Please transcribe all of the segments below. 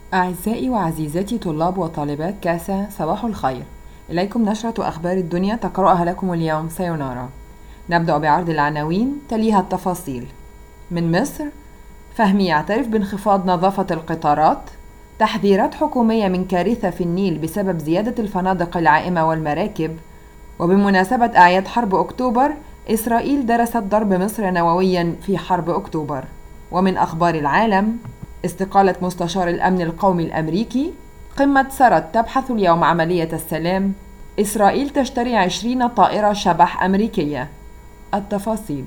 أعزائي وعزيزاتي طلاب وطالبات كاسا، صباح الخير. إليكم نشرة أخبار الدنيا تقرأها لكم اليوم سايونارا. نبدأ بعرض العناوين تليها التفاصيل. من مصر: فهمي يعترف بانخفاض نظافة القطارات. تحذيرات حكومية من كارثة في النيل بسبب زيادة الفنادق العائمة والمراكب. وبمناسبة أعياد حرب أكتوبر، إسرائيل درست ضرب مصر نوويا في حرب أكتوبر. ومن أخبار العالم: استقالة مستشار الأمن القومي الأمريكي. قمة سرت تبحث اليوم عملية السلام. إسرائيل تشتري 20 طائرة شبح أمريكية. التفاصيل: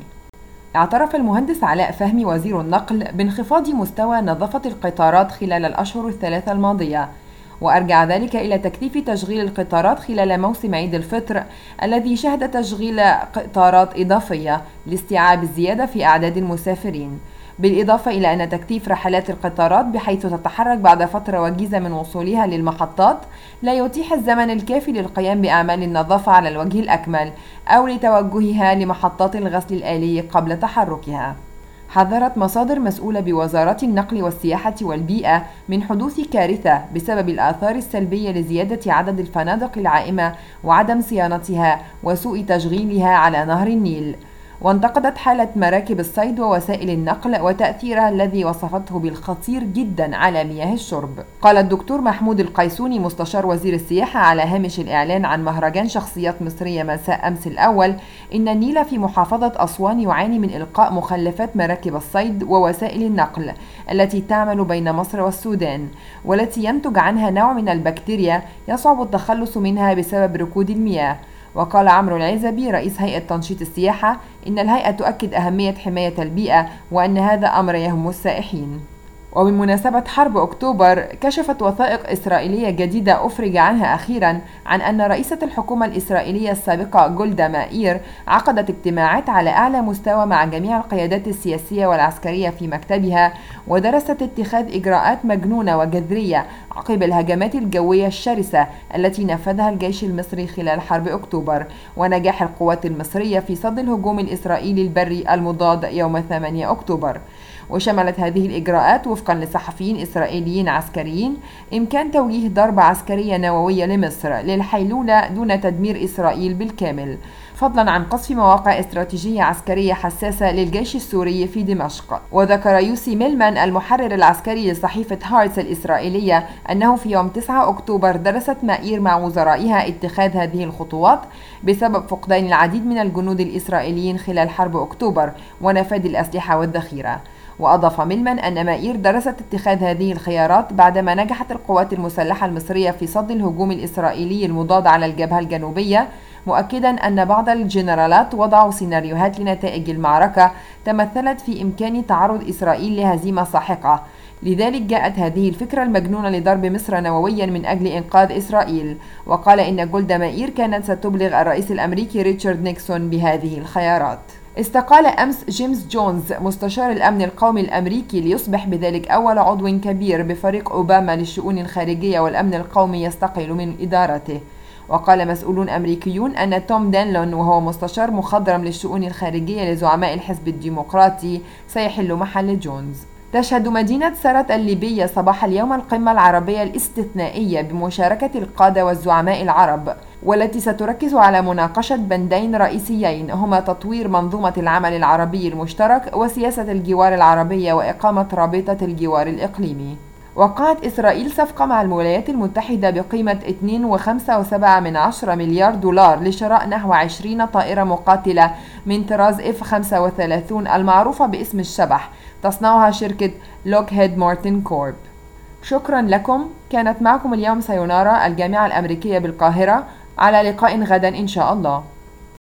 اعترف المهندس علاء فهمي وزير النقل بانخفاض مستوى نظافة القطارات خلال الأشهر الثلاثة الماضية، وأرجع ذلك إلى تكثيف تشغيل القطارات خلال موسم عيد الفطر الذي شهد تشغيل قطارات إضافية لاستيعاب الزيادة في أعداد المسافرين، بالإضافة إلى أن تكثيف رحلات القطارات بحيث تتحرك بعد فترة وجيزة من وصولها للمحطات لا يتيح الزمن الكافي للقيام بأعمال النظافة على الوجه الأكمل أو لتوجهها لمحطات الغسل الآلي قبل تحركها. حذرت مصادر مسؤولة بوزارة النقل والسياحة والبيئة من حدوث كارثة بسبب الآثار السلبية لزيادة عدد الفنادق العائمة وعدم صيانتها وسوء تشغيلها على نهر النيل. وانتقدت حالة مراكب الصيد ووسائل النقل وتأثيرها الذي وصفته بالخطير جدا على مياه الشرب. قال الدكتور محمود القيسوني مستشار وزير السياحة على هامش الإعلان عن مهرجان شخصيات مصرية مساء أمس الأول إن النيل في محافظة أسوان يعاني من إلقاء مخلفات مراكب الصيد ووسائل النقل التي تعمل بين مصر والسودان، والتي ينتج عنها نوع من البكتيريا يصعب التخلص منها بسبب ركود المياه. وقال عمرو العزبي رئيس هيئة تنشيط السياحة إن الهيئة تؤكد أهمية حماية البيئة وأن هذا أمر يهم السائحين. وبمناسبة حرب أكتوبر، كشفت وثائق إسرائيلية جديدة أفرج عنها أخيرا عن أن رئيسة الحكومة الإسرائيلية السابقة جولدا مائير عقدت اجتماعات على أعلى مستوى مع جميع القيادات السياسية والعسكرية في مكتبها، ودرست اتخاذ إجراءات مجنونة وجذرية عقب الهجمات الجوية الشرسة التي نفذها الجيش المصري خلال حرب أكتوبر، ونجاح القوات المصرية في صد الهجوم الإسرائيلي البري المضاد يوم 8 أكتوبر. وشملت هذه الإجراءات وفقا لصحفيين إسرائيليين عسكريين إمكان توجيه ضربة عسكرية نووية لمصر للحيلولة دون تدمير إسرائيل بالكامل، فضلا عن قصف مواقع استراتيجية عسكرية حساسة للجيش السوري في دمشق. وذكر يوسي ميلمان المحرر العسكري لصحيفة هارتس الإسرائيلية أنه في يوم 9 أكتوبر درست مائير مع وزرائها اتخاذ هذه الخطوات بسبب فقدان العديد من الجنود الإسرائيليين خلال حرب أكتوبر ونفاذ الأسلحة والذخيرة. وأضاف ميلمان أن مائير درست اتخاذ هذه الخيارات بعدما نجحت القوات المسلحة المصرية في صد الهجوم الإسرائيلي المضاد على الجبهة الجنوبية، مؤكدا أن بعض الجنرالات وضعوا سيناريوهات لنتائج المعركة تمثلت في إمكان تعرض إسرائيل لهزيمة ساحقة. لذلك جاءت هذه الفكرة المجنونة لضرب مصر نوويا من أجل إنقاذ إسرائيل. وقال إن جولدا مائير كانت ستبلغ الرئيس الأمريكي ريتشارد نيكسون بهذه الخيارات. استقال أمس جيمس جونز مستشار الأمن القومي الأمريكي ليصبح بذلك أول عضو كبير بفريق أوباما للشؤون الخارجية والأمن القومي يستقيل من إدارته. وقال مسؤولون أمريكيون أن توم دانلون وهو مستشار مخضرم للشؤون الخارجية لزعماء الحزب الديمقراطي سيحل محل جونز. تشهد مدينة سرت الليبية صباح اليوم القمة العربية الاستثنائية بمشاركة القادة والزعماء العرب، والتي ستركز على مناقشة بندين رئيسيين هما تطوير منظومة العمل العربي المشترك وسياسة الجوار العربية وإقامة رابطة الجوار الإقليمي. وقعت إسرائيل صفقة مع الولايات المتحدة بقيمة 2.75 مليار دولار لشراء نحو 20 طائرة مقاتلة من طراز F-35 المعروفة باسم الشبح، تصنعها شركة لوكهيد مارتن كورب. شكرا لكم. كانت معكم اليوم سايونارا الجامعة الأمريكية بالقاهرة. على لقاء غدا إن شاء الله.